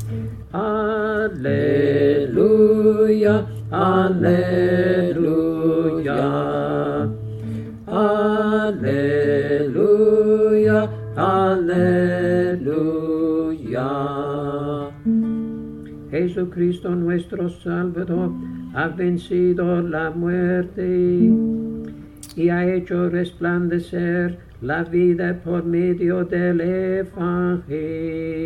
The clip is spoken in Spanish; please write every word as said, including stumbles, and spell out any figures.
Aleluya, aleluya. Aleluya, aleluya. Jesucristo nuestro Salvador ha vencido la muerte y ha hecho resplandecer la vida por medio del Evangelio.